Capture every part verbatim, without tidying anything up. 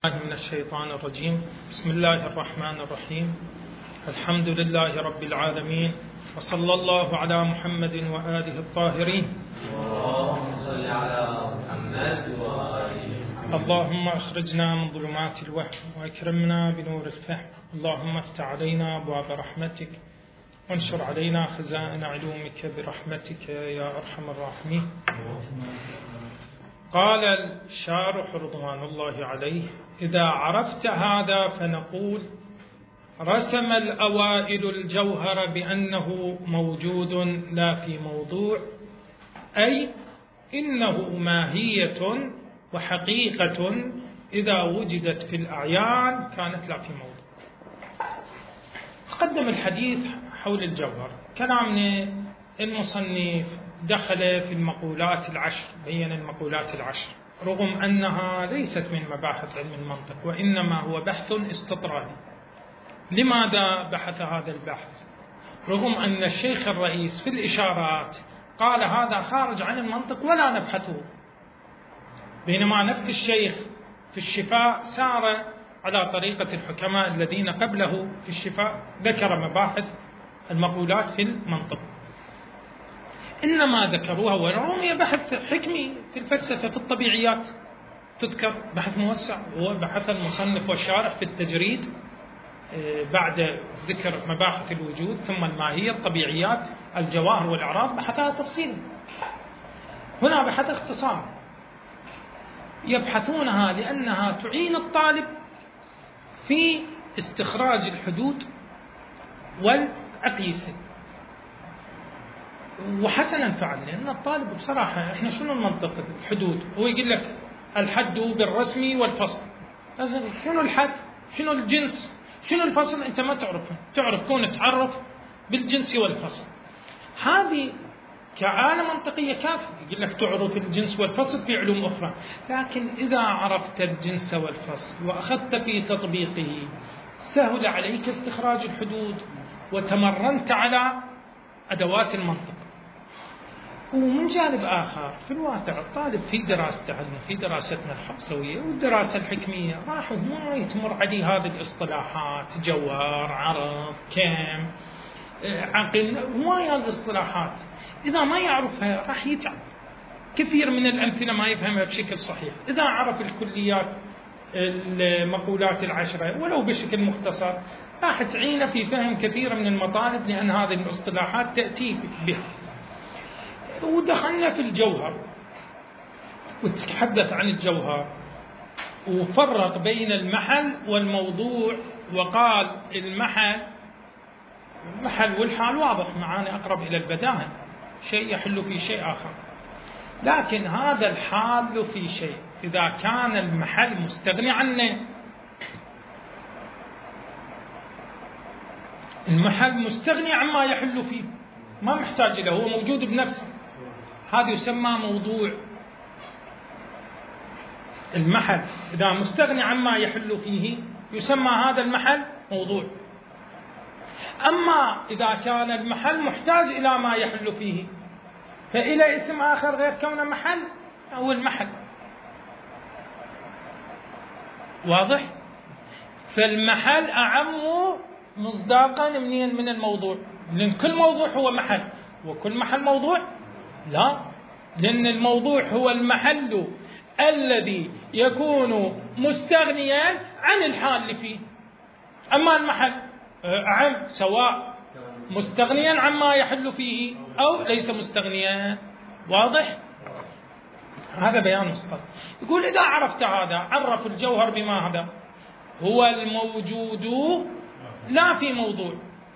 من الشيطان الرجيم. بسم الله الرحمن الرحيم. الحمد لله رب العالمين، وصلى الله على محمد وآله الطاهرين. اللهم صل على محمد وآله محمد. اللهم أخرجنا من ظلمات الوهم وأكرمنا بنور الفهم. اللهم افتح علينا أبواب رحمتك وانشر علينا خزائن علومك برحمتك يا أرحم الراحمين. قال الشارح رضوان الله عليه: إذا عرفت هذا فنقول رسم الأوائل الجوهر بأنه موجود لا في موضوع، أي إنه ماهية وحقيقة إذا وجدت في الأعيان كانت لا في موضوع. تقدم الحديث حول الجوهر، كلامنا المصنف دخل في المقولات العشر، بين المقولات العشر رغم أنها ليست من مباحث علم المنطق، وإنما هو بحث استطرادي. لماذا بحث هذا البحث؟ رغم أن الشيخ الرئيس في الإشارات قال هذا خارج عن المنطق ولا نبحثه، بينما نفس الشيخ في الشفاء سار على طريقة الحكماء الذين قبله في الشفاء، ذكر مباحث المقولات في المنطق، إنما ذكروها ورغم بحث حكمي في الفلسفة في الطبيعيات، تذكر بحث موسع هو بحث المصنف والشارح في التجريد بعد ذكر مباحث الوجود ثم الماهية الطبيعيات الجواهر والأعراض بحثها تفصيلا. هنا بحث اختصار، يبحثونها لأنها تعين الطالب في استخراج الحدود والأقيسة، وحسنا فعل، لأن الطالب بصراحة إحنا شنو المنطق الحدود؟ هو يقول لك الحد بالرسم والفصل، شنو الحد؟ شنو الجنس؟ شنو الفصل؟ أنت ما تعرفه، تعرف كون تعرف بالجنس والفصل، هذه كآلة منطقية كافية. يقول لك تعرف الجنس والفصل في علوم أخرى، لكن إذا عرفت الجنس والفصل وأخذت في تطبيقه سهل عليك استخراج الحدود وتمرنت على أدوات المنطق. ومن جانب آخر في الواقع الطالب في دراسته في دراستنا الحفصوية والدراسة الحكمية راح ما يتمر عليه هذه الاصطلاحات، جوهر، عرض، كم، عقل، هواية الاصطلاحات إذا ما يعرفها راح يتعب. كثير من الأمثلة ما يفهمها بشكل صحيح. إذا عرف الكليات المقولات العشرة ولو بشكل مختصر راح تعينه في فهم كثير من المطالب، لأن هذه الاصطلاحات تأتي بها. ودخلنا في الجوهر وتحدث عن الجوهر وفرق بين المحل والموضوع، وقال المحل المحل والحال واضح معانا أقرب إلى البداهة، شيء يحل في شيء آخر، لكن هذا الحال في شيء إذا كان المحل مستغني عنه. المحل مستغني عما يحل فيه، ما محتاج له، هو موجود بنفسه، هذا يسمى موضوع. المحل إذا مستغني عما يحل فيه يسمى هذا المحل موضوع. أما إذا كان المحل محتاج إلى ما يحل فيه فإلى اسم آخر غير كونه محل أو المحل. واضح؟ فالمحل أعم مصداقا منين؟ من الموضوع، لأن كل موضوع هو محل، وكل محل موضوع؟ لا، لأن الموضوع هو المحل الذي يكون مستغنيا عن الحال اللي فيه، أما المحل أعم سواء مستغنيا عما يحل فيه أو ليس مستغنيا. واضح؟ هذا بيان مصطلح. يقول إذا عرفت هذا عرف الجوهر بما هذا هو الموجود لا في موضوع.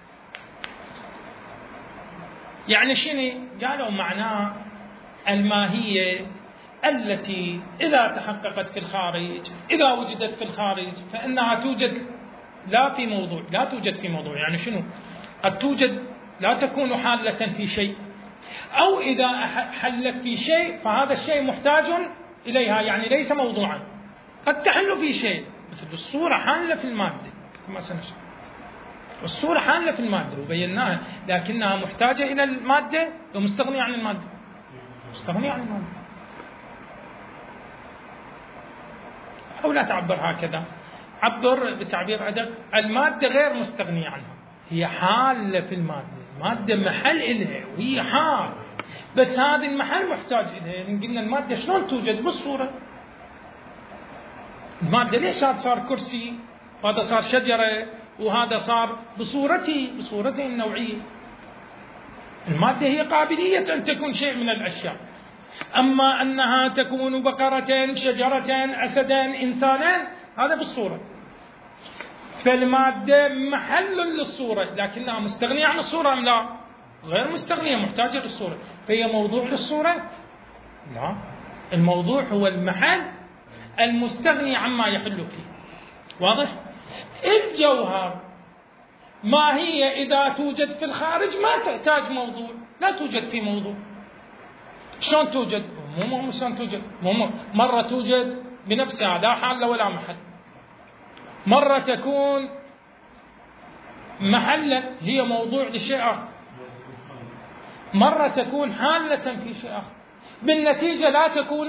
يعني شنو؟ قالوا معناه الماهية التي إذا تحققت في الخارج، إذا وجدت في الخارج فإنها توجد لا في موضوع، لا توجد في موضوع. يعني شنو؟ قد توجد لا تكون حالة في شيء، أو إذا حلت في شيء فهذا الشيء محتاج إليها، يعني ليس موضوعا. قد تحل في شيء مثل الصورة حالة في المادة كما سنشرح، الصورة حالة في المادة وبيناها، لكنها محتاجة إلى المادة ومستغنية عن المادة، مستغنية عن المادة. أو لا تعبر هكذا، عبر بتعبير أدق، المادة غير مستغنية عنها، هي حالة في المادة، المادة محل إلها وهي حال، بس هذا المحل محتاج إليها. قلنا المادة شلون توجد؟ بالصورة. المادة ليش هذا صار كرسي وهذا صار شجرة وهذا صار بصورته بصورته النوعية؟ المادة هي قابلية أن تكون شيء من الأشياء، أما أنها تكون بقرة، شجرة، أسدا، إنسانا، هذا بالصورة. فالمادة محل للصورة، لكنها مستغنية عن الصورة أم لا؟ غير مستغنية، محتاجة للصورة. فهي موضوع للصورة؟ لا، الموضوع هو المحل المستغني عما يحل فيه. واضح؟ الجوهر ما هي إذا توجد في الخارج ما تحتاج موضوع، لا توجد في موضوع. شلون توجد؟ مو مو شلون توجد، مو مرة توجد بنفسها لا حال ولا محل، مرة تكون محلا هي موضوع لشيء آخر، مرة تكون حالة في شيء آخر، بالنتيجة لا تكون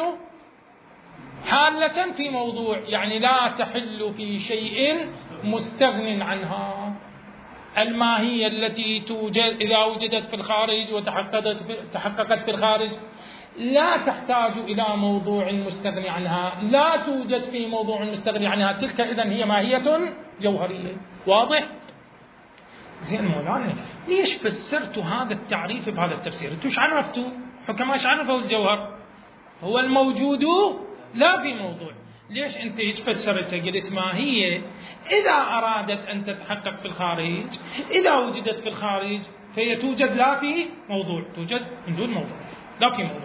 حالة في موضوع، يعني لا تحل في شيء مستغن عنها. الماهية التي توجد إذا وجدت في الخارج وتحققت في, تحققت في الخارج لا تحتاج إلى موضوع مستغني عنها، لا توجد في موضوع مستغني عنها، تلك إذن هي ماهية جوهرية. واضح؟ زين مولانا، ليش فسرتوا هذا التعريف بهذا التفسير؟ انتوا ايش عرفتوا؟ حكماء ايش عرفوا الجوهر؟ هو الموجود لا في موضوع. ليش انت هيك فسرتها؟ قلت ماهية إذا أرادت أن تتحقق في الخارج، إذا وجدت في الخارج فهي توجد لا في موضوع، توجد من دون موضوع، لا في موضوع.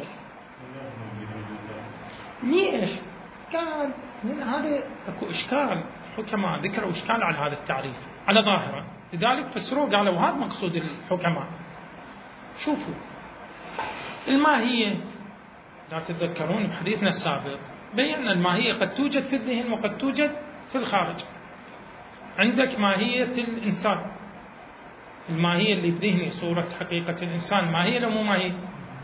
ليش؟ قال من هذا اكو إشكال، حكماء ذكروا إشكال على هذا التعريف على ظاهرة، لذلك فسروه قالوا هذا مقصود الحكماء. شوفوا الماهية، لا تتذكرون بحديثنا السابق بينا الماهية قد توجد في الذهن وقد توجد في الخارج. عندك ماهية الإنسان، الماهية اللي بذهني صورة حقيقة الإنسان، ماهية لو مو ماهية؟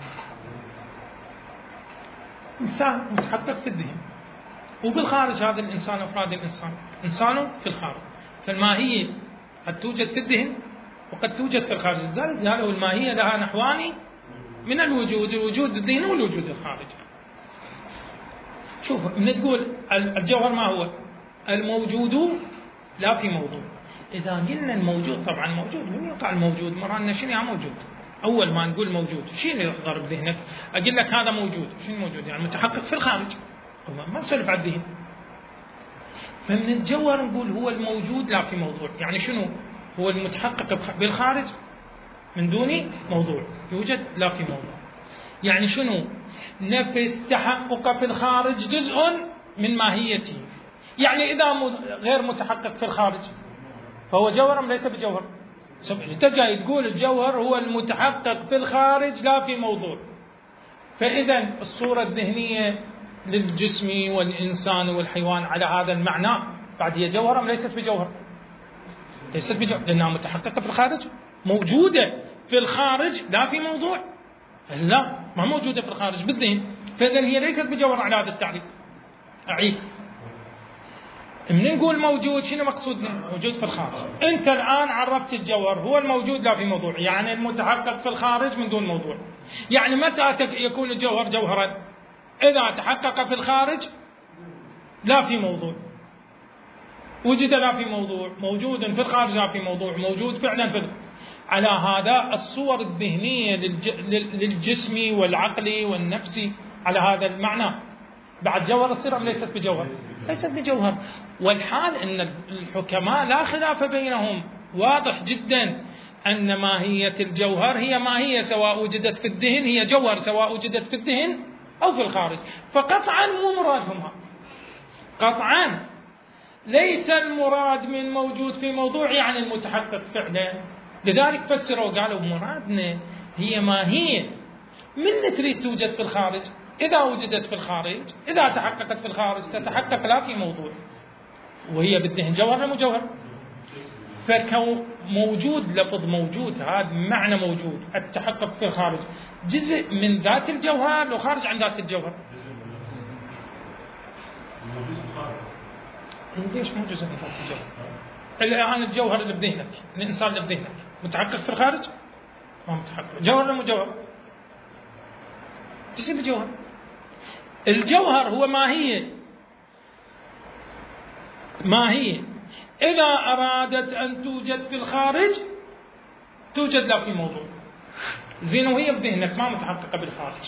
إنسان متحقق في الذهن، وبالخارج هذا الإنسان أفراد الإنسان، إنسان في الخارج. فالماهية قد توجد في الذهن وقد توجد في الخارج، لذلك قالوا الماهية لها نحوان من الوجود، الوجود الذهني والوجود الخارجي. شوف من تقول الجوهر ما هو؟ الموجود لا في موضوع. إذا قلنا الموجود طبعا موجود، من يقع الموجود؟ مرة شنو يعني موجود؟ أول ما نقول موجود شنو يحضر بذهنك؟ أقول لك هذا موجود، شنو موجود؟ يعني متحقق في الخارج، ما نسولف عن الذهن. فمن الجوهر نقول هو الموجود لا في موضوع، يعني شنو؟ هو المتحقق بالخارج من دون موضوع، يوجد لا في موضوع. يعني شنو؟ نفس تحقق في الخارج جزء من ماهيته، يعني إذا غير متحقق في الخارج فهو جوهر أم ليس بجوهر؟ أنت جاي تقول الجوهر هو المتحقق في الخارج لا في موضوع، فإذا الصورة الذهنية للجسم والإنسان والحيوان على هذا المعنى بعد هي جوهر أم ليست بجوهر؟ ليست بجوهر، لأنها متحققة في الخارج، موجودة في الخارج لا في موضوع. لا، ما موجودة في الخارج بالذهن، فإذا هي ليست بجوهر على هذا التعريف. أعيد، من نقول موجود شنو مقصودنا؟ موجود في الخارج. أنت الآن عرفت الجوهر هو الموجود لا في موضوع، يعني المتحقق في الخارج من دون موضوع. يعني متى يكون الجوهر جوهرا؟ إذا تحقق في الخارج لا في موضوع، وجد لا في موضوع، موجود في الخارج لا في موضوع، موجود فعلا في. على هذا الصور الذهنية للجسم والعقل والنفسي على هذا المعنى بعد جوهر الصير أم ليست بجوهر؟ ليست بجوهر. والحال أن الحكماء لا خلاف بينهم، واضح جدا أن ماهية الجوهر هي ماهية سواء وجدت في الذهن، هي جوهر سواء وجدت في الذهن أو في الخارج. فقطعا مو مرادهم، قطعا ليس المراد من موجود في موضوع يعني المتحقق فعلا. لذلك فسروا قالوا مرادنا هي ماهية من تريد توجد في الخارج، إذا وجدت في الخارج، إذا تحققت في الخارج تتحقق لا في موضوع، وهي بالذهن جوهر لا مجوهر. فكو موجود، لفظ موجود هذا معنى موجود، التحقق في الخارج جزء من ذات الجوهر وخارج عن ذات الجوهر. ليش مو جزء من ذات الجوهر؟ الآن الجوهر اللي بذهنك، الإنسان اللي بذهنك متحقق في الخارج؟ ما متحقق. جوهر ولا مو جوهر؟ ايش الجوهر؟ الجوهر هو ماهية، ماهية إذا أرادت أن توجد في الخارج توجد لا في موضوع. زين وهي بذهنك ما متحققة بالخارج.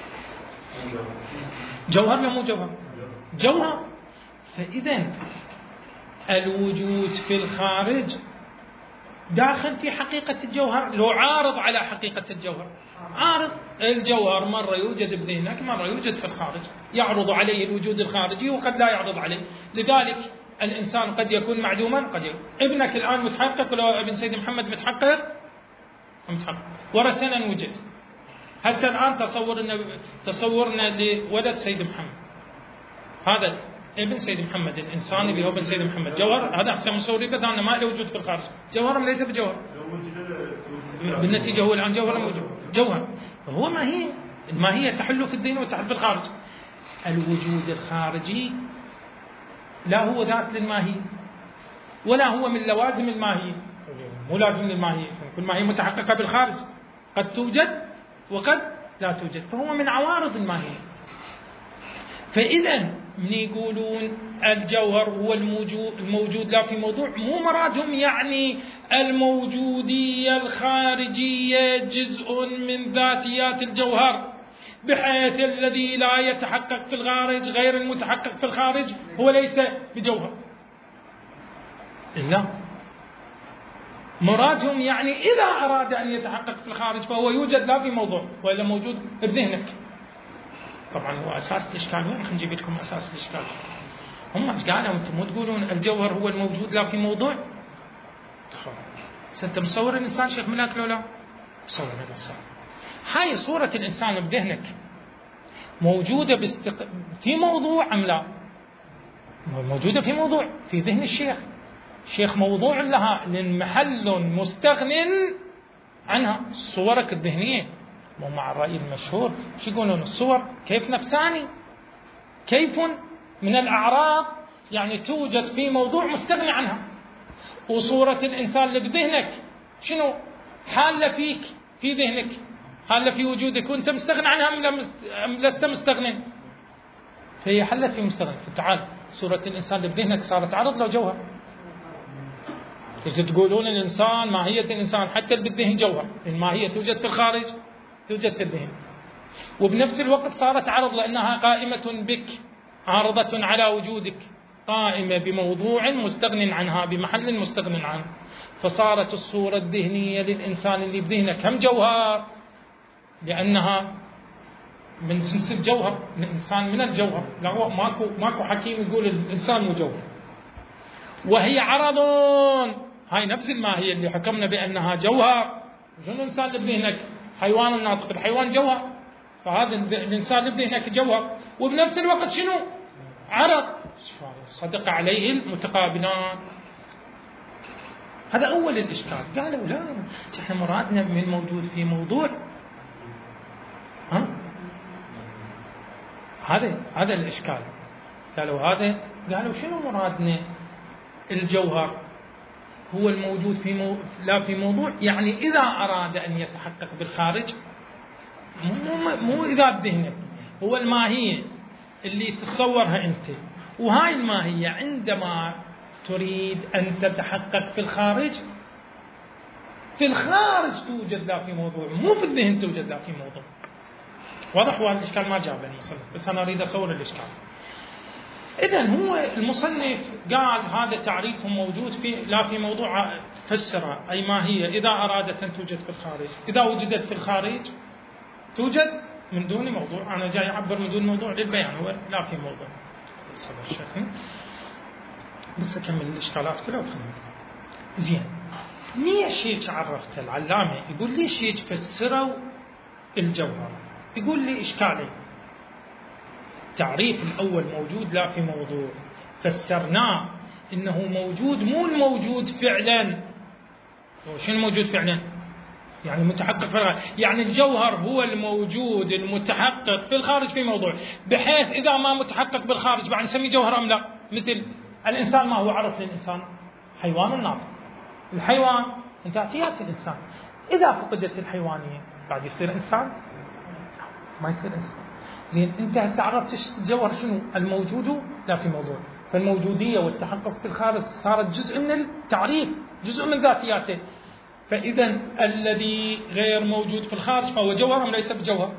جوهر ولا مو جوهر؟ جوهر. فإذا الوجود في الخارج داخل في حقيقة الجوهر، لو عارض على حقيقة الجوهر. عارض. الجوهر مرة يوجد بذهنك، مرة يوجد في الخارج، يعرض عليه الوجود الخارجي وقد لا يعرض عليه. لذلك الإنسان قد يكون معدوما، قد يكون. ابنك الآن متحقق، لو ابن سيد محمد متحقق متحقق ورا سنة وجد. هسه الآن تصورنا تصورنا لولد سيد محمد، هذا ابن سيد محمد، الإنسان اللي هو ابن سيد محمد جوهر، هذا أحسن مصوري بس أنا ما له وجود في الخارج. جوهر ليس بجوهر، بالنتيجة هو الآن جوهر موجود. جوهر فهو ماهية، الماهية تحل في الذهن وتحل في الخارج. الوجود الخارجي لا هو ذات للماهية ولا هو من لوازم الماهية، مو لازم للماهية. كل ماهية متحققة بالخارج، قد توجد وقد لا توجد، فهو من عوارض الماهية. فإذا من يقولون الجوهر هو الموجود, الموجود لا في موضوع، مو مرادهم يعني الموجودية الخارجية جزء من ذاتيات الجوهر، بحيث الذي لا يتحقق في الخارج غير المتحقق في الخارج هو ليس بجوهر. لا، مرادهم يعني إذا أراد أن يتحقق في الخارج فهو يوجد لا في موضوع، وإلا موجود بذهنك. طبعا هو أساس الإشكال. وين راح نجيب لكم أساس الإشكال؟ هم ايش قالوا؟ أنتم مو تقولون الجوهر هو الموجود لا في موضوع؟ أنت مصور الإنسان شيخ ملاك لو لا؟ مصور الإنسان. هاي صورة الإنسان بذهنك موجودة باستق... في موضوع أم لا؟ موجودة في موضوع في ذهن الشيخ. الشيخ موضوع لها محل مستغن عنها. صورك الذهنية مو مع الرأي المشهور شو يقولون؟ الصور كيف نفساني، كيف من الأعراض يعني توجد في موضوع مستغني عنها. وصورة الإنسان اللي بذهنك شنو؟ حالة فيك في ذهنك، حالة في وجودك وأنت مستغني عنها أم لست مستغني؟ فهي حلت في مستغني. فتعال صورة الإنسان اللي بذهنك صارت عرض له جوهر. تقولون الإنسان ماهية الإنسان حتى بالذهن جوهر، الماهية توجد في الخارج توجد في الذهن، وبنفس الوقت صارت عرض لأنها قائمة بك، عارضة على وجودك، قائمة بموضوع مستغن عنها، بمحل مستغن عنه. فصارت الصورة الذهنية للإنسان اللي بذهنك هم جوهر، لأنها من جنس الجوهر، الإنسان من الجوهر. لا هو ماكو ماكو حكيم يقول الإنسان مو جوهر. وهي عرض، هاي نفس الماهية اللي حكمنا بأنها جوهر. شنو الإنسان اللي بذهنك؟ حيوان الناطق، الحيوان جوهر، فهذا الإنسان اللي بذهنك جوهر، وبنفس الوقت شنو؟ عرض صدق عليه المتقابلان. هذا أول الإشكال. قالوا لا، احنا مرادنا من موجود في موضوع. ها؟ هذا هذا الإشكال. قالوا هذا، قالوا شنو مرادنا؟ الجوهر هو الموجود في مو... لا في موضوع، يعني إذا أراد أن يتحقق بالخارج، مو, مو إذا بذهنك، هو الماهية اللي تتصورها أنت. وهاي الماهية عندما تريد أن تتحقق في الخارج، في الخارج توجد لا في موضوع، مو في الذهن توجد لا في موضوع. واضح؟ وهذا الإشكال ما جاب المصنف، بس أنا أريد أصور الإشكال. إذن هو المصنف قال هذا تعريف موجود في لا في موضوع، فسر أي ماهية إذا أرادت أن توجد في الخارج، إذا وجدت في الخارج توجد من دون موضوع. أنا جاي أعبر من دون موضوع للبيان، هو لا في موضوع. صبر الشيخ، بس أكمل الإشكالات كلها وخلنا. زين، ليش هيك عرفت العلامة؟ يقول ليش هيك فسروا الجوهر؟ يقول لي إشكالين. التعريف الأول موجود لا في موضوع، فسرناه إنه موجود، مو الموجود فعلا. شنو موجود فعلا؟ يعني متحقق في الخارج، يعني الجوهر هو الموجود المتحقق في الخارج في موضوع، بحيث إذا ما متحقق بالخارج بعد نسميه جوهر أم لا؟ مثل الإنسان ما هو عرف للإنسان؟ حيوان ناطق. الحيوان من ذاتيات الإنسان. إذا فقدت الحيوانية بعد يصير إنسان؟ ما يصير إنسان. زين أنت هسه عرفت الجوهر شنو؟ الموجود لا في موضوع. فالموجودية والتحقق في الخارج صارت جزء من التعريف، جزء من ذاتياته. فإذا الذي غير موجود في الخارج فهو جوهر أم ليس بجوهر؟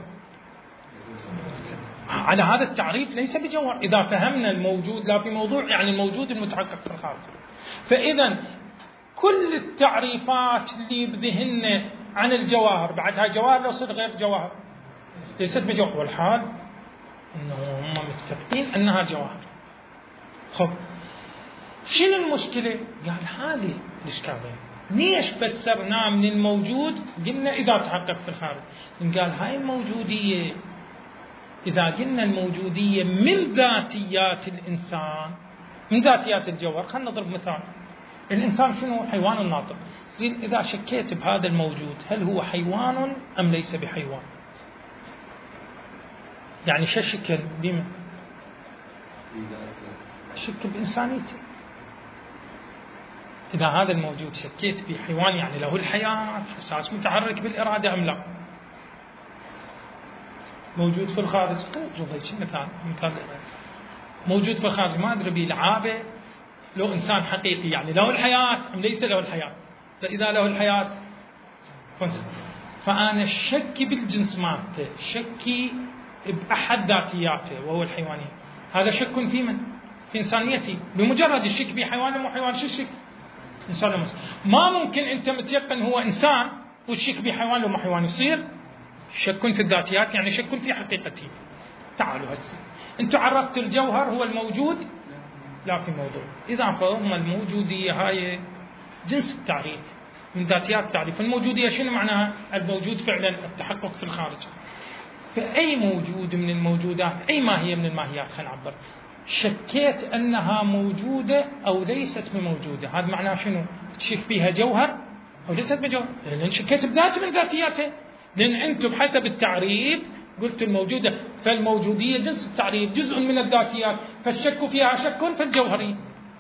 على هذا التعريف ليس بجوهر. إذا فهمنا الموجود لا في موضوع يعني الموجود المتحقق في الخارج. فإذا كل التعريفات اللي بذهننا عن الجواهر بعدها جواهر لو صدق غير جواهر ليست بجوهر، والحال أنه هم متفقين أنها جواهر. خب شنو المشكلة؟ قال هذه الإشكالية. ليش فسرناه من الموجود قلنا إذا تحقق في الخارج؟ قال هاي الموجودية إذا قلنا الموجودية من ذاتيات الإنسان، من ذاتيات الجوهر. خلينا نضرب مثال. الإنسان شنو؟ حيوان ناطق. زين إذا شكيت بهذا الموجود هل هو حيوان أم ليس بحيوان؟ يعني شو شكل بمن؟ شك بإنسانيته. إذا هذا الموجود شكيت بحيوان يعني له الحياة، حساس متحرك بالإرادة أم لا؟ موجود في الخارج مثال مثال موجود في الخارج ما أدري بلعابة لو إنسان حقيقي يعني له الحياة أم ليس له الحياة. فإذا له الحياة فأنا شكي بالجنس مالته، شكي بأحد ذاتياته وهو الحيوانية. هذا شك في من؟ في إنسانيتي. بمجرد الشك بحيوان مو حيوان شو الشك؟ إنسان لمس. ما ممكن أنت متيقن هو إنسان والشك بحيوان مو حيوان. يصير شك في الذاتيات يعني شك في حقيقته. تعالوا هسه أنتم عرفتوا الجوهر هو الموجود لا في موضوع. إذا فهم الموجودية هاي جنس التعريف من ذاتيات التعريف. الموجودية شنو معناها؟ الموجود فعلا التحقق في الخارج. فأي موجود من الموجودات، أي ماهية من الماهيات خلينا نعبر، شكيت أنها موجودة أو ليست بموجودة، هذا معناه شنو؟ تشك فيها جوهر أو ليست بجوهر؟ لأن شكيت بذات من ذاتياته. لأن أنتم بحسب التعريف قلت الموجودة، فالموجودية جنس التعريف جزء من الذاتيات، فالشك فيها شك في الجوهري.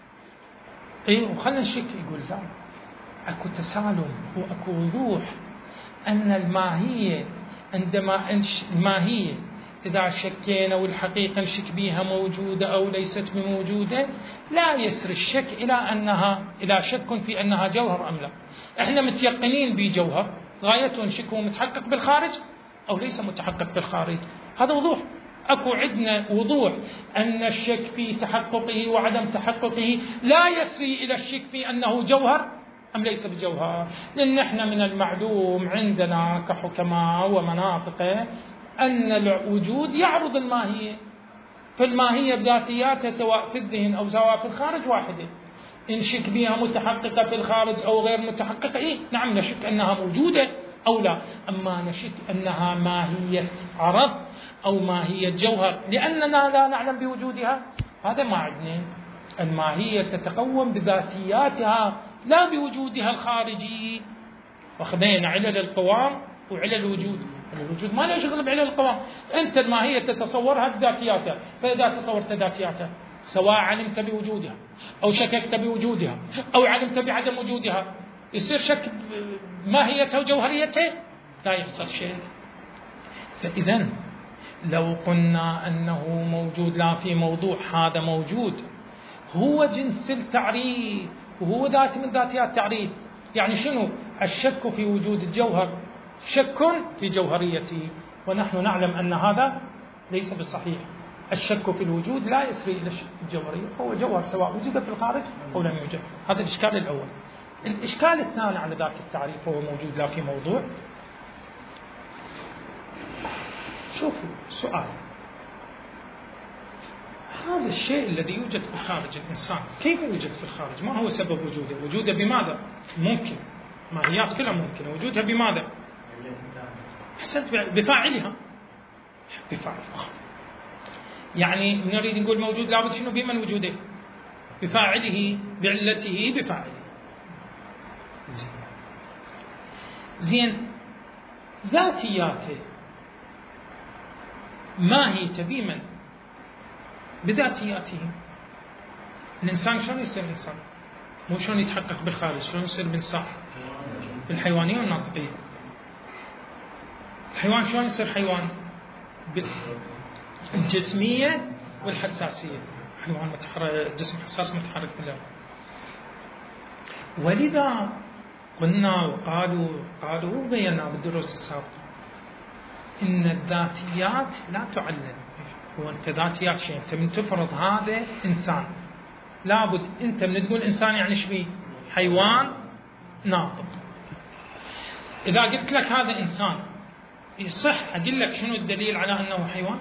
إيه وخلنا نشك. يقول لا، أكو تسالم وأكو وضوح أن الماهية عندما انش الماهية إذا شكينا والحقيقة نشك بها موجودة أو ليست بموجودة لا يسر الشك إلى أنها إلى شك في أنها جوهر أم لا. إحنا متيقنين بجوهر غايته نشك هو متحقق بالخارج أو ليس متحقق بالخارج. هذا وضوح. أكو عندنا وضوح أن الشك في تحققه وعدم تحققه لا يسري إلى الشك في أنه جوهر أم ليس بجوهر. لأن احنا من المعلوم عندنا كحكماء ومناطق أن الوجود يعرض الماهية، فالماهية بذاتياتها سواء في الذهن أو سواء في الخارج واحدة. إن شك بها متحققة في الخارج أو غير متحققة، إيه نعم نشك أنها موجودة أو لا. أما نشك أنها ماهية عرض أو ماهية جوهر لأننا لا نعلم بوجودها، هذا ما عندنا. الماهية تتقوم بذاتياتها لا بوجودها الخارجي. وخذينا علل القوام وعلل الوجود. الوجود ما له شغل بعلل القوام. أنت الماهية تتصورها بذاتياتها، فإذا تصورت ذاتياتها سواء علمت بوجودها أو شككت بوجودها أو علمت بعدم وجودها، يصير شك ماهيتها وجوهريتها؟ لا يحصل شيء. فإذا لو قلنا أنه موجود لا في موضوع، هذا موجود هو جنس التعريف وهو ذات من ذاتيات التعريف. يعني شنو؟ الشك في وجود الجوهر شك في جوهريته، ونحن نعلم أن هذا ليس بالصحيح. الشك في الوجود لا يسري إلى الجوهرية، فهو جوهر سواء وجد في الخارج أو لم يوجد. هذا الإشكال الأول. الإشكال الثاني على ذاك التعريف وهو موجود لا في موضوع. شوفوا سؤال، هذا الشيء الذي يوجد في خارج الإنسان كيف يوجد في الخارج؟ ما هو سبب وجوده؟ وجوده بماذا؟ ممكن ماهيات كلها ممكنة، وجودها بماذا؟ حسنت، بفاعلها. بفاعلها يعني نريد نقول موجود لابد شنو؟ بمن وجوده؟ بفاعله، بعلته، بفاعله. زين زين ذاتياته ماهيته بمن؟ بذاتياته. الإنسان شلون يصير إنسان؟ مو شلون يتحقق بالخارج، شلون يصير بإنسان؟ بالحيوانية والناطقية. الحيوان شلون يصير حيوان؟ بالجسمية والحساسية. حيوان متحرك، جسم حساس متحرك بالله. ولذا قلنا وقالوا قالوا وبينا بالدروس السابقة إن الذاتيات لا تعلم. هو أنت ذاتيات شيء، أنت من تفرض هذا إنسان، لابد أنت من تقول إنسان يعني إيش بيه؟ حيوان ناطق. إذا قلت لك هذا إنسان يصح أقول لك شنو الدليل على أنه حيوان؟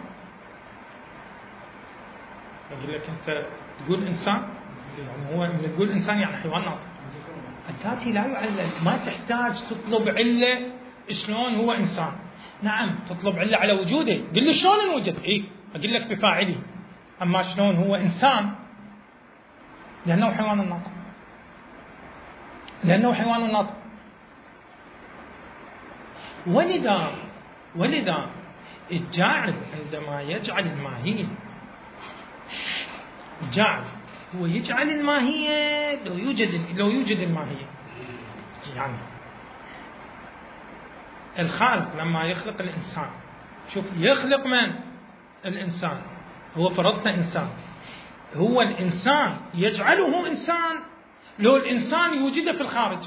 أقول لك أنت تقول إنسان، يعني هو من تقول إنسان يعني حيوان ناطق. الذاتي لا يعلل، ما تحتاج تطلب علة شلون هو إنسان. نعم تطلب علة على وجوده، قل لي شلون انوجد؟ إيه أقول لك بفاعله. أما شلون هو إنسان؟ لأنه حيوان ناطق، لأنه حيوان ناطق. ولذا ولذا الجاعل عندما يجعل الماهية، الجاعل هو يجعل الماهية لو يوجد لو يوجد الماهية. يعني الخالق لما يخلق الإنسان، شوف يخلق من؟ الإنسان. هو فرضنا إنسان، هو الإنسان يجعله إنسان لو الإنسان يوجده في الخارج.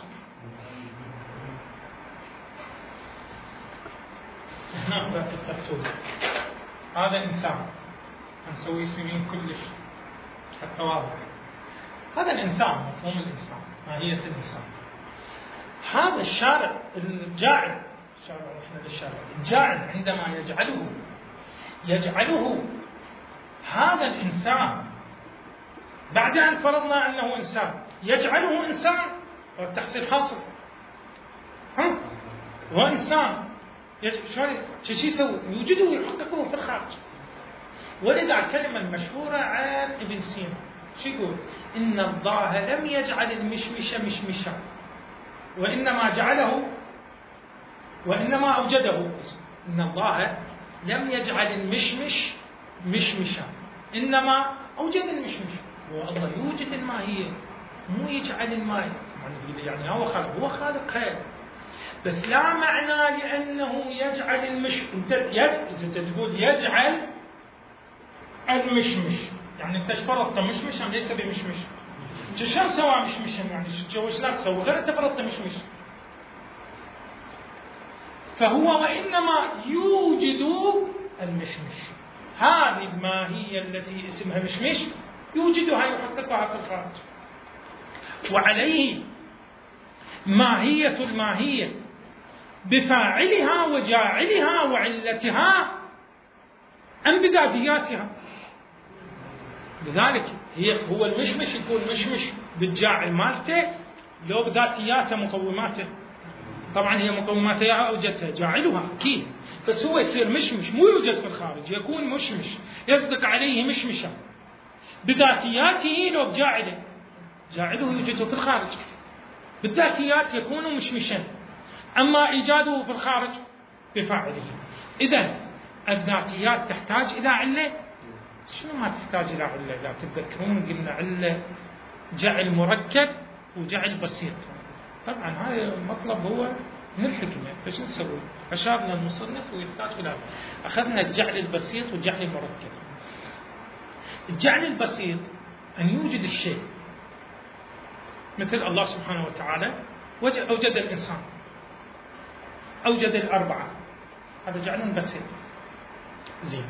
هنا هذا إنسان، نسوي سنين كلش حتى واضح. هذا الإنسان، مفهوم الإنسان، ماهية الإنسان. هذا الشارع الجاعل، شارع إحنا للشارع الجاعل عندما يجعله يجعله هذا الإنسان بعد أن فرضنا أنه إنسان يجعله إنسان، والتحصيل حاصل. ها هو إنسان شلون شو يسوي؟ يوجده ويحققه في الخارج. ولذا الكلمة المشهورة عن ابن سينا شو يقول؟ إن الله لم يجعل المشمش مشمشا وإنما جعله وإنما أوجده. إن الله لم يجعل المشمش مشمشا إنما أوجد المشمش. هو الله يوجد الماهية، مو يجعل الماء. يعني هو خالق، هو خالق خير، بس لا معنى لأنه يجعل المش أنت أنت تقول يجعل المشمش، يعني أنت فرضت مشمشا ليس بمشمش. شلون سوى مشمشا؟ يعني وش لا تسوي غير أنت فرضت مشمش. فهو وإنما يوجد المشمش. هذه الماهية التي اسمها مشمش يوجدها يحققها في الخارج. وعليه ماهية الماهية بفاعلها وجاعلها وعلتها أم بذاتياتها. لذلك هي هو المشمش يكون مشمش بالجاعل مالته لو بذاتياته مقوماته. طبعا هي مقوماته أوجدتها جاعلها أكيد، بس هو يصير مشمش مو يوجد في الخارج، يكون مشمش يصدق عليه مشمشا بذاتياته لو بجاعله. جاعله يوجده في الخارج، بالذاتيات يكون مشمشا، أما إيجاده في الخارج بفاعله. إذن الذاتيات تحتاج إلى علة. شنو ما تحتاج إلى علة؟ لا تتذكرون قلنا علة جعل مركب وجعل بسيط. طبعا هذا المطلب هو من الحكمة، ايش نسوي؟ أشارنا المصنف ويحتاج إلى أخذنا الجعل البسيط والجعل المركب. الجعل البسيط أن يوجد الشيء، مثل الله سبحانه وتعالى أوجد الإنسان، أوجد الأربعة، هذا جعل بسيط. زين،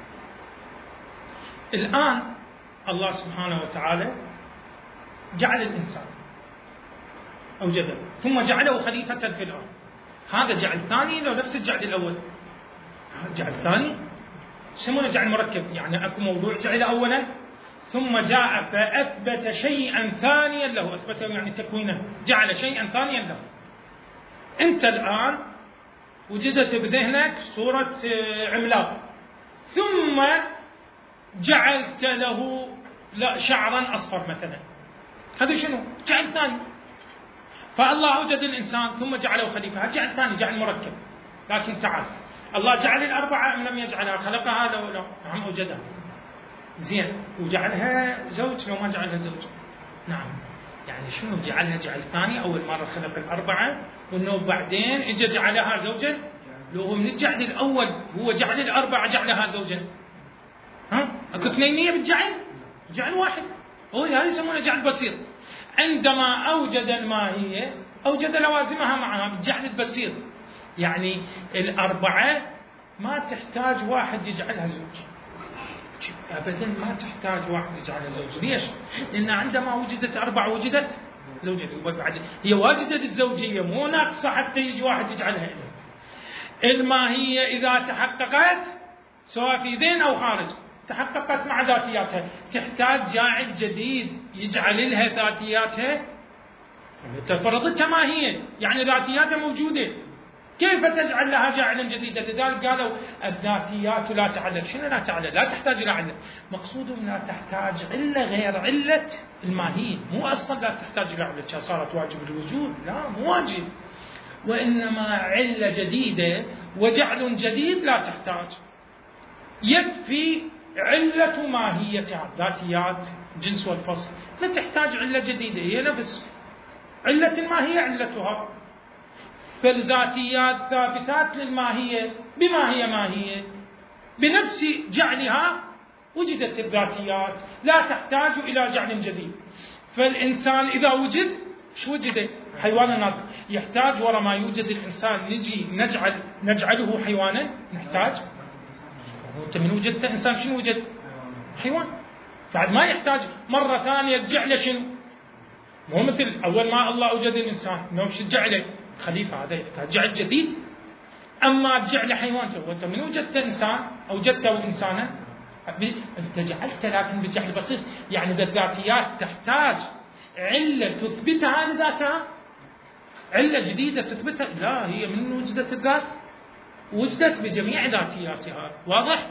الآن الله سبحانه وتعالى جعل الإنسان أوجده ثم جعله خليفة في الأرض. هذا جعل ثاني لو نفس الجعل الأول؟ جعل ثاني يسمونه جعل مركب، يعني أكو موضوع جعل أولا ثم جاء فأثبت شيئا ثانيا له، أثبته يعني تكوينه، جعل شيئا ثانيا له. أنت الآن وجدت بذهنك صورة عملاق ثم جعلت له شعرا أصفر مثلا، هذا شنو؟ جعل ثاني. فالله أوجد الإنسان ثم جعله خليفة، هذا جعل ثاني، جعل مركب. لكن تعال، الله جعل الأربعة أم لم يجعلها؟ خلقها لو لا؟ نعم أوجدها. زين، وجعلها زوج لو ما جعلها زوج. نعم، يعني شنو جعلها جعل ثاني؟ أول مرة خلق الأربعة وإنه بعدين إجا جعلها زوجا. لو هو من الجعل الأول هو جعل الأربعة جعلها زوجا. ها؟ أكو اثنينية بالجعل؟ جعل واحد. هو هذا يسمونه جعل بسيط. عندما أوجد الماهية أوجد لوازمها معها بالجعل البسيط. يعني الأربعة ما تحتاج واحد يجعلها زوج أبدا، ما تحتاج واحد يجعلها زوج. ليش؟ لأن عندما وجدت أربعة وجدت زوجة. هي واجدة الزوجية مو ناقصة حتى يجي واحد يجعلها. الماهية إذا تحققت سواء في ذهن أو خارج تحققت مع ذاتياتها، تحتاج جاعل جديد يجعل لها ذاتياتها. فرضتها ماهية يعني ذاتياتها موجودة، كيف تجعل لها جاعلا جديدا؟ لذلك قالوا الذاتيات لا تعلل. شنو لا تعلل؟ لا تحتاج إلى علة. مقصودهم لا تحتاج علة غير علة الماهية، مو أصلا لا تحتاج إلى علة صارت واجب الوجود، لا مو واجب، وإنما علة جديدة وجعل جديد لا تحتاج. يكفي علة ماهيتها ذاتيات جنس والفصل، لا تحتاج علة جديدة، هي نفس علة الماهية علتها. فالذاتيات ثابتات للماهية بما هي ماهية، بنفس جعلها وجدت الذاتيات، لا تحتاج إلى جعل جديد. فالإنسان إذا وجد شو وجد؟ حيوان ناطق. يحتاج وراء ما يوجد الإنسان نجي نجعل نجعله حيوانا؟ نحتاج. أنت من وجدت إنسان شنو وجد؟ حيوان. بعد ما يحتاج مرة ثانية تجعله شنو؟ مو مثل أول ما الله أوجد الإنسان إنه شو جعله خليفة، هذا يحتاج جعل جديد. أما بجعل حيوان، وأنت من وجدت إنسان أوجدته إنسانا أنت جعلته لكن بجعل بسيط. يعني بالذاتيات تحتاج علة تثبتها لذاتها، علة جديدة تثبتها؟ لا، هي من وجدت الذات وجدت بجميع ذاتياتها. واضح؟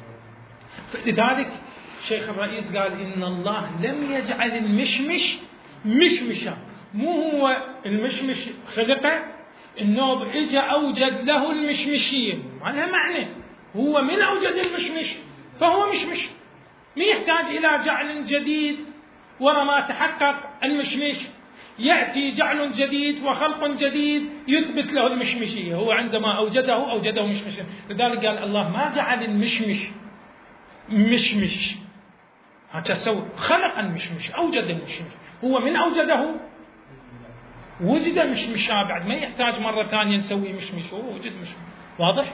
لذلك شيخ الرئيس قال إن الله لم يجعل المشمش مشمشا. مو هو المشمش خلقه، النوب إجا أوجد له المشمشية، ما لها معنى. هو من أوجد المشمش فهو مشمش، ما يحتاج إلى جعل جديد. ورا ما تحقق المشمش يأتي جعل جديد وخلق جديد يثبت له المشمشية. هو عندما أوجده أوجده مشمشا. لذلك قال الله ما جعل المشمش مشمش، هذا سوى خلق المشمش، أوجد المشمش. هو من أوجده وجد مشمشا، بعد ما يحتاج مرة ثانية نسوي مشمش، هو وجد مشمش. واضح؟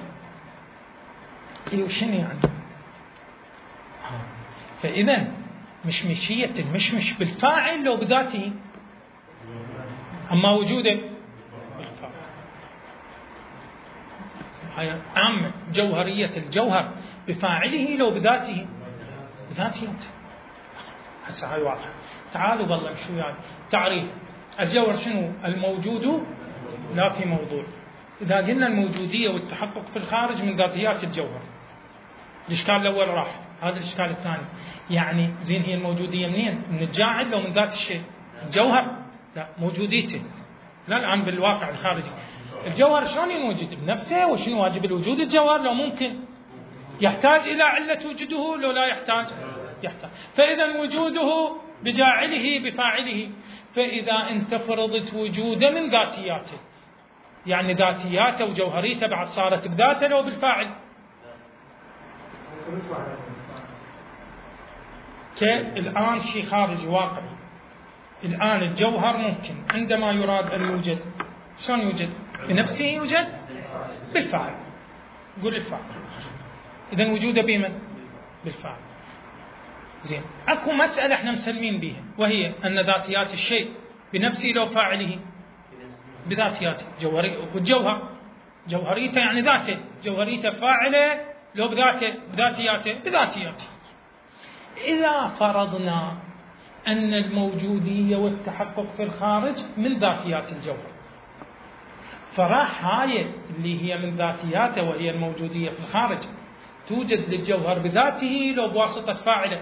إيه شنو يعني؟ فإذا مشمشية المشمش بالفاعل لو بذاته، أما وجوده بالفاعل. هاي عامة. جوهرية الجوهر بفاعله لو بذاته، بذاتيته. هسه هاي واضحة. تعالوا بالله شو يعني تعريف الجوهر. شنو؟ الموجود لا في موضوع. إذا قلنا الموجودية والتحقق في الخارج من ذاتيات الجوهر، الإشكال الأول راح، هذا الإشكال الثاني. يعني زين هي الموجودية منين؟ من الجاعل لو من ذات الشيء؟ الجوهر لا، موجوديته لا الآن بالواقع الخارجي. الجوهر شلون يوجد بنفسه؟ وشنو واجب الوجود الجوهر؟ لو ممكن يحتاج إلى علة وجوده لو لا يحتاج؟ يحتاج. فإذا وجوده بجاعله بفاعله. فإذا أنت فرضت وجوده من ذاتياته، يعني ذاتياته وجوهريته بعد صارت بذاته لو بالفاعل. كالآن شيء خارجي واقعي. الآن الجوهر ممكن عندما يراد أن يوجد شلون يوجد؟ بنفسه يوجد بالفاعل. قول الفاعل. إذن وجوده بمن؟ بالفاعل. زين. أكو مسألة احنا مسلمين بها، وهي أن ذاتيات الشيء بنفسه لو فاعله بذاتياته. جوهري والجوهر جوهريته يعني ذاته، جوهريته فاعله لو بذاته بذاتياته بذاتياته. إذا فرضنا أن الموجودية والتحقق في الخارج من ذاتيات الجوهر، فراح هاي اللي هي من ذاتياته وهي الموجودية في الخارج توجد للجوهر بذاته لو بواسطة فاعله،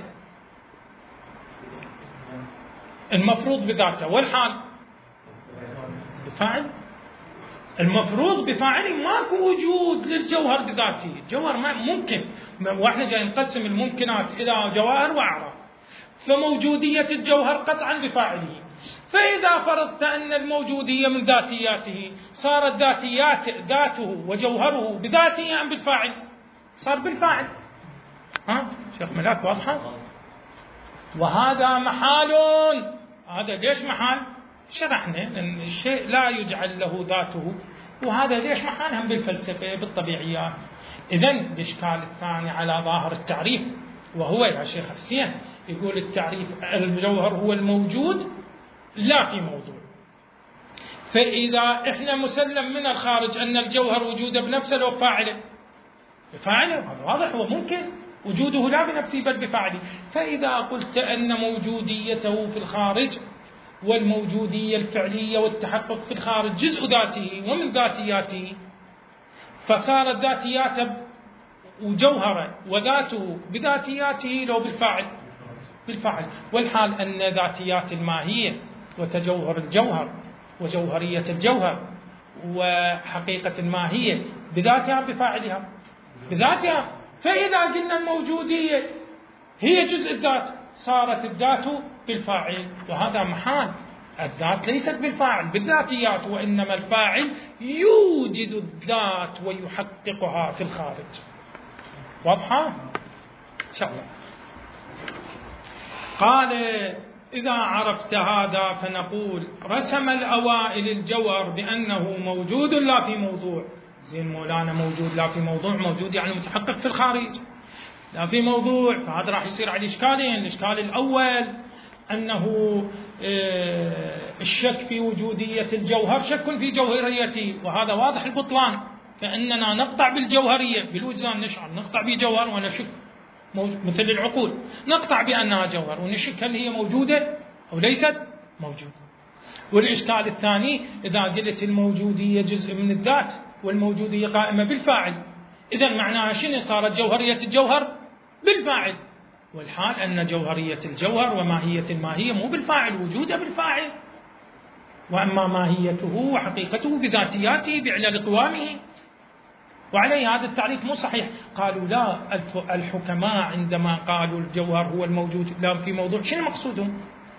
المفروض بذاته، والحال بفاعل. المفروض بفاعله ماكو وجود للجوهر بذاته، الجوهر ما ممكن، واحنا جاي نقسم الممكنات إلى جواهر وأعراض، فموجودية الجوهر قطعا بفاعله. فإذا فرضت أن الموجودية من ذاتياته صارت ذاتيات ذاته وجوهره بذاته أم بالفاعل؟ صار بالفاعل. ها شيخ ملاك واضحة؟ وهذا محال. هذا ليش محال؟ شرحنا أن الشيء لا يجعل له ذاته، وهذا ليش محال هم بالفلسفة بالطبيعيات. إذن الإشكال الثاني على ظاهر التعريف، وهو يا شيخ حسين يقول التعريف الجوهر هو الموجود لا في موضوع. فإذا إحنا مسلم من الخارج أن الجوهر وجوده بنفسه لو فاعله بفاعله، هذا واضح، هو ممكن وجوده لا بنفسه بل بفاعله. فإذا قلت أن موجوديته في الخارج والموجودية الفعلية والتحقق في الخارج جزء ذاته ومن ذاتياته، فصارت ذاتياته وجوهره وذاته بذاتياته لو بالفاعل بالفاعل. والحال أن ذاتيات الماهية وتجوهر الجوهر وجوهرية الجوهر وحقيقة الماهية بذاتها بفاعلها بذاتها. فإذا قلنا الموجودية هي جزء الذات صارت الذات بالفاعل، وهذا محال. الذات ليست بالفاعل بالذاتيات، وإنما الفاعل يوجد الذات ويحققها في الخارج. واضحة؟ إن شاء الله. قال إذا عرفت هذا فنقول رسم الأوائل الجوهر بأنه موجود لا في موضوع. زين مولانا موجود لا في موضوع، موجود يعني متحقق في الخارج لا في موضوع، فهذا راح يصير على إشكالين. الإشكال الأول أنه الشك في وجودية الجوهر شك في جوهريته، وهذا واضح البطلان، فإننا نقطع بالجوهرية بالوجدان، نشعر نقطع بجوهر ونشك مثل العقول، نقطع بأنها جوهر ونشك هل هي موجودة أو ليست موجودة. والإشكال الثاني إذا قلت الموجودية جزء من الذات والموجودية قائمة بالفاعل، إذن معناها شنو؟ صارت جوهرية الجوهر بالفاعل، والحال أن جوهرية الجوهر وماهية الماهية مو بالفاعل، وجوده بالفاعل، وأما ماهيته وحقيقته بذاتياته بعلل قوامه. وعليه هذا التعريف مو صحيح. قالوا لا، الحكماء عندما قالوا الجوهر هو الموجود لا في موضوع، شنو مقصودهم؟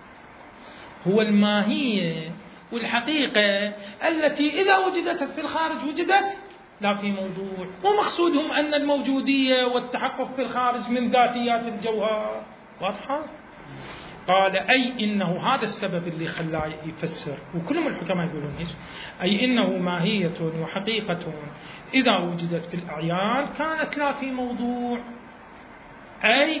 هو الماهية والحقيقة التي إذا وجدت في الخارج وجدت لا في موضوع، ومقصودهم أن الموجودية والتحقق في الخارج من ذاتيات الجوهر. واضحة؟ قال أي إنه هذا السبب اللي خلاه يفسر، وكلهم الحكماء يقولون إيش؟ أي إنه ماهية وحقيقة إذا وجدت في الأعيان كانت لا في موضوع. أي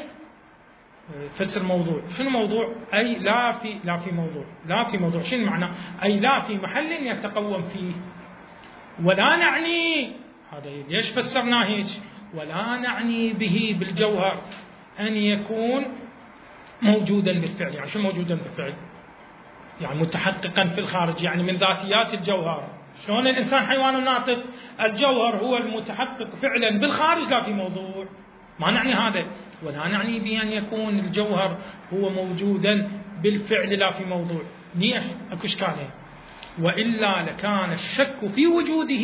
فسر موضوع، شنو موضوع؟ أي لا في لا في موضوع، لا في موضوع شنو معنى؟ أي لا في محل يتقوم فيه. ولا نعني، هذا ليش فسرناه هيك؟ ولا نعني به بالجوهر أن يكون موجودا بالفعل. يعني شو موجودا بالفعل؟ يعني متحققا في الخارج، يعني من ذاتيات الجوهر. شلون الإنسان حيوان ناطق؟ الجوهر هو المتحقق فعلا بالخارج لا في موضوع، ما نعني هذا. ولا نعني بأن يكون الجوهر هو موجودا بالفعل لا في موضوع. ليش؟ اكو اشكالين. وإلا لكان الشك في وجوده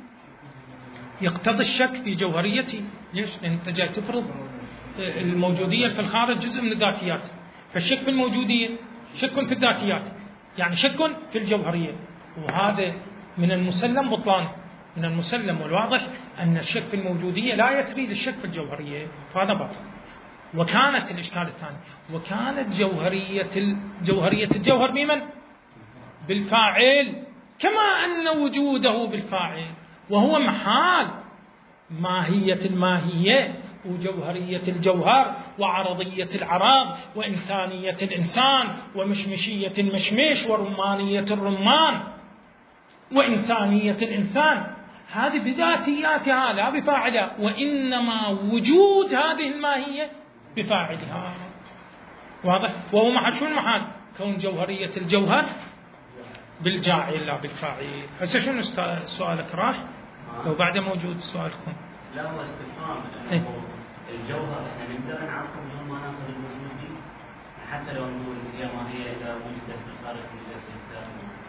يقتضي الشك في جوهريته. ليش؟ لأن أنت جاي تفرض الموجودية في الخارج جزء من الذاتيات، فالشك في الموجودية شك في الذاتيات، يعني شك في الجوهرية، وهذا من المسلم بطلانه. من المسلم والواضح أن الشك في الموجودية لا يسري للشك في الجوهرية، فهذا باطل. وكانت الإشكال الثاني، وكانت جوهرية الجوهرية الجوهر بمن؟ بالفاعل، كما أن وجوده بالفاعل، وهو محال ماهية الماهية وجوهرية الجوهر وعرضية العراض وإنسانية الإنسان ومشمشية المشمش ورمانية الرمان وإنسانية الإنسان، هذه بذاتياتها لا بفاعلها، وإنما وجود هذه الماهية بفاعلها. واضح؟ وهو محل شو المحل؟ كون جوهرية الجوهر بالجاعل لا بالفاعل. هسه شنو سؤالك راح؟ لو بعده موجود سؤالكم. لا هو استفهام انه الجوهر احنا نقدر نعرفه بدون ما ناخذ الموجود به، حتى لو نقول هي ما هي اذا وجدت في الخارج وجدت في الداخل.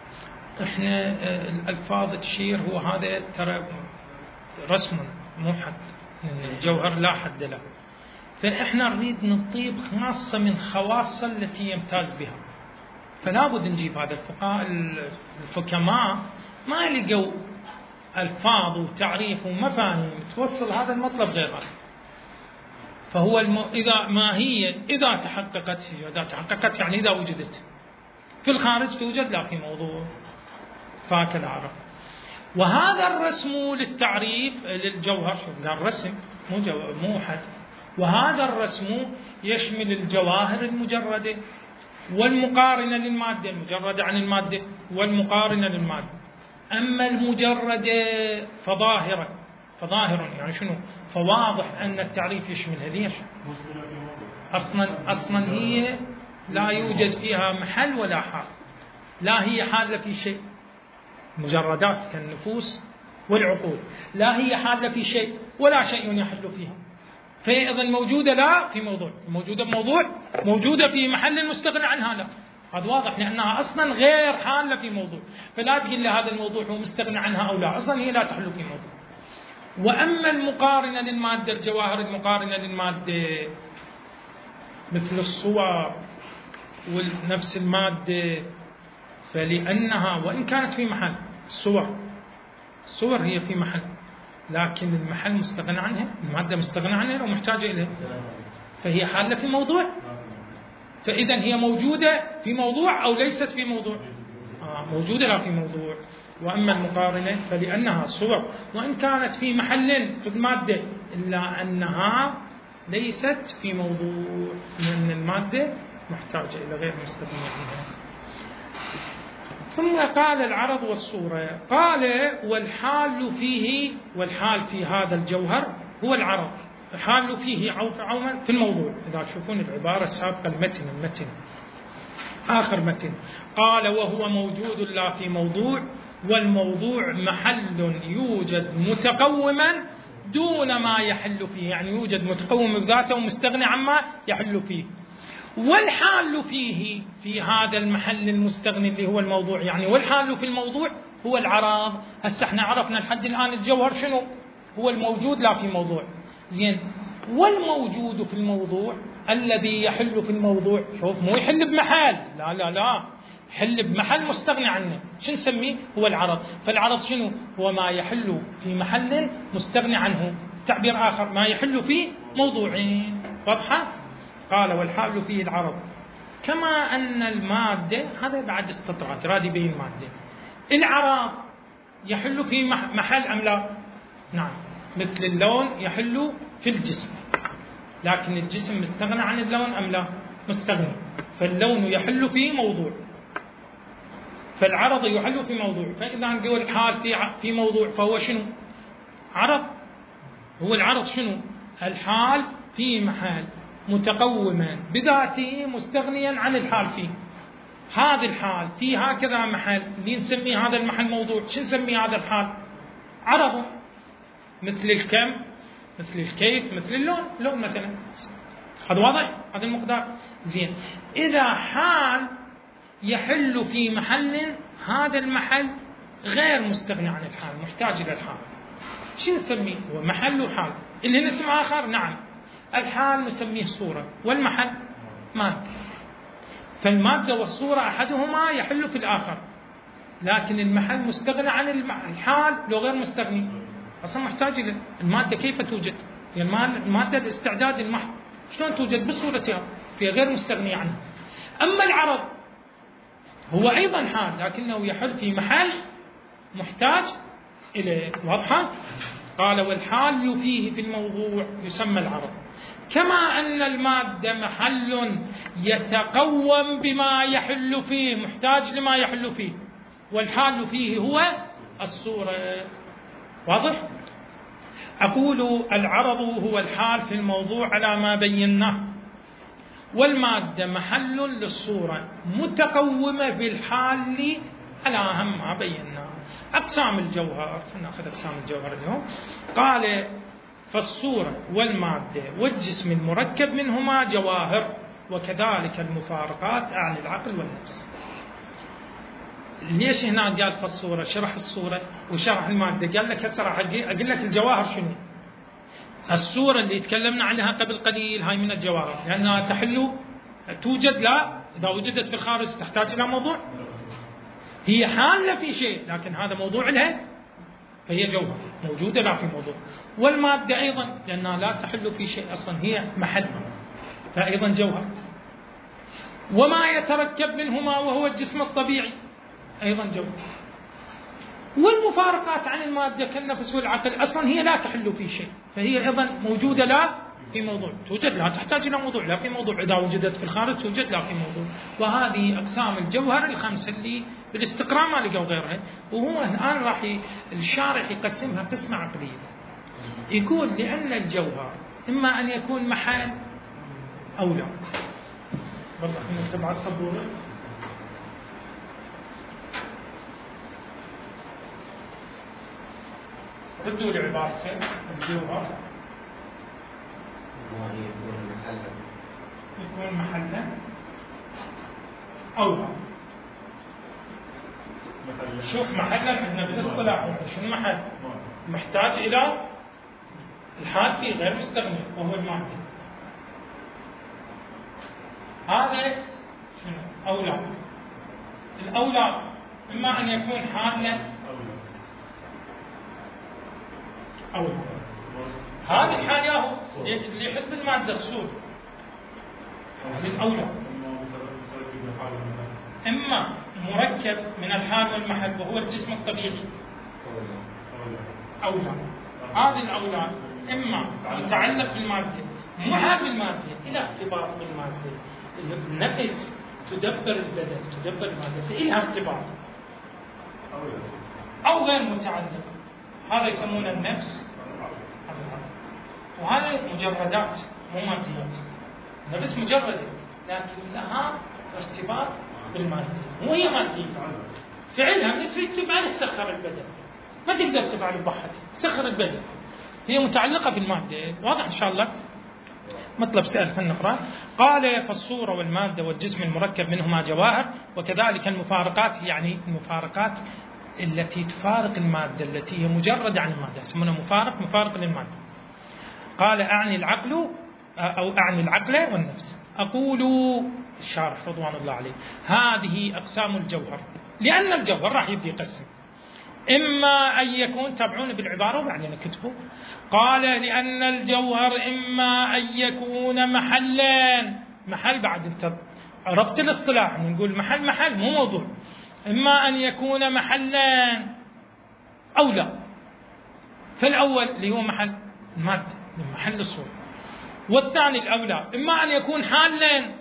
احنا الألفاظ تشير، هو هذا ترى رسم مو حد، الجوهر لا حد له، فإحنا نريد نطيب خاصة من خواص التي يمتاز بها، فلا بد نجيب هذا. الفقهاء الحكماء ما لقوا ألفاظ وتعريف ومفاهيم توصل هذا المطلب غير هذا. فهو الم... إذا ما هي إذا تحققت إذا تحققت يعني إذا وجدت في الخارج توجد لا في موضوع، فهكذا عرف. وهذا الرسم للتعريف للجوهر، شو قال رسم مو جو... مو حد. وهذا الرسم يشمل الجواهر المجردة والمقارنة للمادة، المجردة عن المادة والمقارنة للمادة. أما المجردة فظاهرة فظاهر يعني شنو؟ فواضح أن التعريف يشملها. ليش؟ أصلا أصلا هي لا يوجد فيها محل ولا حال، لا هي حالة في شيء، مجردات كالنفوس والعقول، لا هي حالة في شيء ولا شيء يحل فيها، فهي أيضا موجودة لا في موضوع، موجودة بموضوع، موجودة في محل مستغنى عنها لا. هذا واضح لأنها أصلا غير حالة في موضوع، فلا تقول لي هذا الموضوع هو مستغنى عنها أو لا، أصلا هي لا تحل في موضوع. وأما المقارنة للمادة، الجواهر المقارنة للمادة مثل الصور ونفس المادة، فلأنها وإن كانت في محل، الصور الصور هي في محل، لكن المحل مستغنى عنها، المادة مستغنى عنها ومحتاجة إليها، فهي حالة في موضوع. فإذا هي موجودة في موضوع أو ليست في موضوع؟ آه موجودة لا في موضوع. وأما المقارنة فلأنها صور وإن كانت في محل في المادة، إلا أنها ليست في موضوع، لأن المادة محتاجة إلى غير مستغنية عنها. ثم قال العرض والصورة، قال والحال فيه، والحال في هذا الجوهر هو العرض، حال فيه عوما في الموضوع. إذا تشوفون العبارة السابقة المتن المتن آخر متن، قال وهو موجود لا في موضوع، والموضوع محل يوجد متقوما دون ما يحل فيه، يعني يوجد متقوم بذاته ومستغني عما يحل فيه. والحال فيه في هذا المحل المستغني اللي هو الموضوع، يعني والحال في الموضوع هو العرض. هسه احنا عرفنا لحد الآن الجوهر شنو هو؟ الموجود لا في موضوع. زين، والموجود في الموضوع الذي يحل في الموضوع، شوف مو يحل بمحل، لا لا لا، يحل بمحل مستغني عنه، شو نسميه؟ هو العرض. فالعرض شنو؟ هو ما يحل في محل مستغني عنه، تعبير آخر ما يحل في موضوعين. واضحة؟ قال والحال فيه العرض، كما أن المادة، هذا بعد استطراد راد يبين المادة، العرض يحل في محل أم لا؟ نعم، مثل اللون يحل في الجسم، لكن الجسم مستغنى عن اللون أم لا؟ مستغني، فاللون يحل في موضوع، فالعرض يحل في موضوع. فإذا نقول الحال في في موضوع فهو شنو؟ عرض. هو العرض شنو؟ الحال في محل متقوما بذاته مستغنيا عن الحال فيه. هذا الحال في هكذا محل اللي نسميه هذا المحل موضوع، شو نسميه هذا الحال؟ عرض، مثل الكم، مثل الكيف، مثل اللون، لون مثلا. هذا واضح؟ هذا المقدار. زين، إذا حال يحل في محل، هذا المحل غير مستغني عن الحال، محتاج إلى الحال، شو نسميه؟ هو محل وحال. اللي هنا اسم آخر، نعم، الحال نسميه صورة والمحل مادة. فالمادة والصورة أحدهما يحل في الآخر، لكن المحل مستغني عن الحال لو غير مستغني، أصلا محتاج إلى المادة. كيف توجد؟ يعني المادة الاستعداد المحض، شلون توجد؟ بصورتها، في غير مستغني عنها. أما العرض هو أيضا حال، لكنه يحل في محل محتاج إليه. واضحة؟ قال والحال فيه في الموضوع يسمى العرض، كما أن المادة محل يتقوم بما يحل فيه، محتاج لما يحل فيه، والحال فيه هو الصورة. واضح؟ أقول العرض هو الحال في الموضوع على ما بيناه، والمادة محل للصورة متقومة بالحال على أهم ما بيناه. أقسام الجوهر، نأخذ أقسام الجوهر اليوم. قال فالصورة والمادة والجسم المركب منهما جواهر، وكذلك المفارقات أعني العقل والنفس. ليش هنا قال في الصورة شرح الصورة وشرح المادة؟ قال لك هسه راح أقول لك الجواهر شنو. الصورة اللي تكلمنا عنها قبل قليل هاي من الجواهر، لأنها تحل توجد لا إذا وجدت في الخارج تحتاج إلى موضوع، هي حالة في شيء لكن هذا موضوع لها فهي جوهر موجودة لا في موضوع. والمادة أيضا لأنها لا تحل في شيء أصلا هي محل فأيضا جوهر. وما يتركب منهما وهو الجسم الطبيعي أيضا جوهر. والمفارقات عن المادة كالنفس والعقل أصلا هي لا تحل في شيء فهي أيضا موجودة لا في موضوع، توجد لا تحتاج إلى موضوع لا في موضوع، إذا وجدت في الخارج توجد لا في موضوع. وهذه أقسام الجوهر الخمسة اللي بالاستقراء ما لقوا غيرها. وهو الآن راح الشارح يقسمها قسمة عقلية، يقول لأن الجوهر إما أن يكون محل أو لا. والله خلينا نكتب على السبورة. ردوا لي عبارتين. الجوهر يكون محلا يكون محلا أو لا. شوف محلا عندنا بالاصطلاح شنو محل؟ محتاج إلى الحال فيه غير مستغني وهو المادة. هذا شنو؟ أولى. الأولى إما أن يكون حالا أو لا. هذه الحال ياهو اللي يحب المادة الصور الأولى إما مركب من الحال والمحل وهو الجسم الطبيعي أو لا. هذه الأولى إما يتعلق بالمادة مو حال بالمادة إلى ارتباط بالمادة. النفس تدبر البدن تدبر المادة فإلها ارتباط أو غير متعلق. هذا يسمونه النفس. وهذا مجردات مو ماديات. النفس مجردة لكن لها ارتباط بالمادة مو هي مادية. فعلها من تريد تفعل تسخر البدن ما تقدر تفعل بحث سخر البدن هي متعلقة بالمادة. واضح إن شاء الله؟ مطلب سؤال في النقرة. قال فالصورة والمادة والجسم المركب منهما جواهر وكذلك المفارقات يعني المفارقات التي تفارق المادة التي هي مجرد عن المادة يسمونها مفارق مفارق للمادة. قال أعني العقل أو أعني العقل والنفس. أقول الشارح رضوان الله عليه هذه أقسام الجوهر لأن الجوهر راح يبدي يقسم إما أن يكون تابعون بالعبارة وبعدين كتبوا. قال لأن الجوهر إما أن يكون محلا محل بعد انت عرفت الاصطلاح نقول محل محل مو موضوع. إما أن يكون محلا أو لا. فالأول اللي هو محل المادة محل الصورة. والثاني الأولى إما أن يكون حالا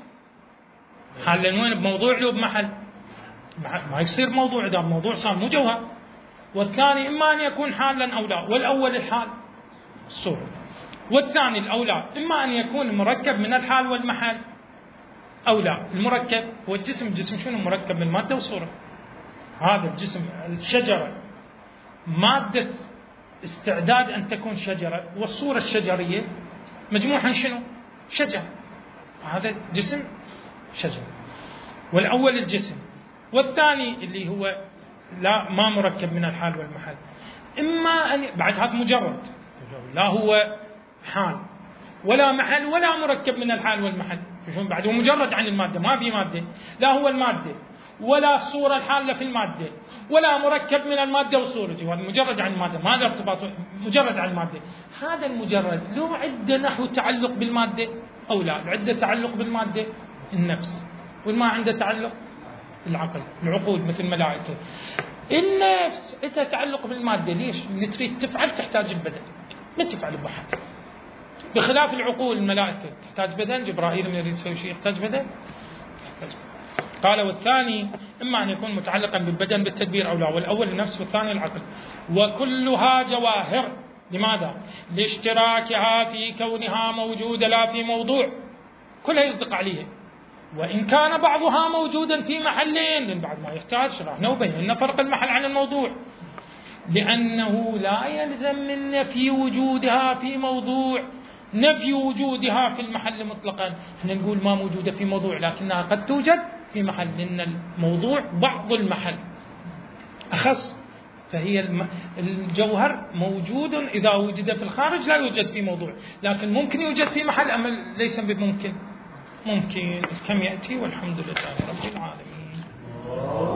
حالا وين بموضوع له بمحل ما يصير موضوع إذا موضوع صار مو جوهر. والثاني إما أن يكون حالا أو لا. والأول الحال الصورة والثاني الأولى إما أن يكون مركب من الحال والمحل أو لا. المركب هو الجسم. الجسم شنو مركب من مادة وصورة. هذا الجسم الشجرة مادة استعداد أن تكون شجرة والصورة الشجرية مجموعة شنو شجر. هذا جسم شجر. والأول الجسم والثاني اللي هو لا ما مركب من الحال والمحل إما أن بعد هذا مجرد لا هو حال ولا محل ولا مركب من الحال والمحل شلون بعد هو مجرد عن المادة ما في مادة لا هو المادة ولا الصورة الحالة في المادة ولا مركب من المادة وصورته هذا مجرد عن المادة ما له ارتباط مجرد عن المادة. هذا المجرد له عدة نحو تعلق بالمادة أو لا. العدة تعلق بالمادة النفس والما عنده تعلق العقل العقول مثل الملائكة. النفس انت تعلق بالمادة ليش اللي تريد تفعل تحتاج البدن ما تفعل بحث بخلاف العقول الملائكة تحتاج بدن. جبرائيل من يريد يسوي شيء يحتاج بدن يحتاج. قال والثاني إما أن يكون متعلقا بالبدن بالتدبير أو لا. والأول النفس والثاني العقل. وكلها جواهر. لماذا؟ لاشتراكها في كونها موجودة لا في موضوع كلها يصدق عليها. وإن كان بعضها موجودا في محلين لأن بعد ما يحتاج شرحنا وبينا فرق المحل عن الموضوع لأنه لا يلزم من نفي وجودها في موضوع نفي وجودها في المحل مطلقا. احنا نقول ما موجودة في موضوع لكنها قد توجد في محل لأن الموضوع بعض المحل أخص. فهي الم... الجوهر موجود إذا وجد في الخارج لا يوجد في موضوع، لكن ممكن يوجد في محل أما ليس بممكن. ممكن كم يأتي، والحمد لله رب العالمين.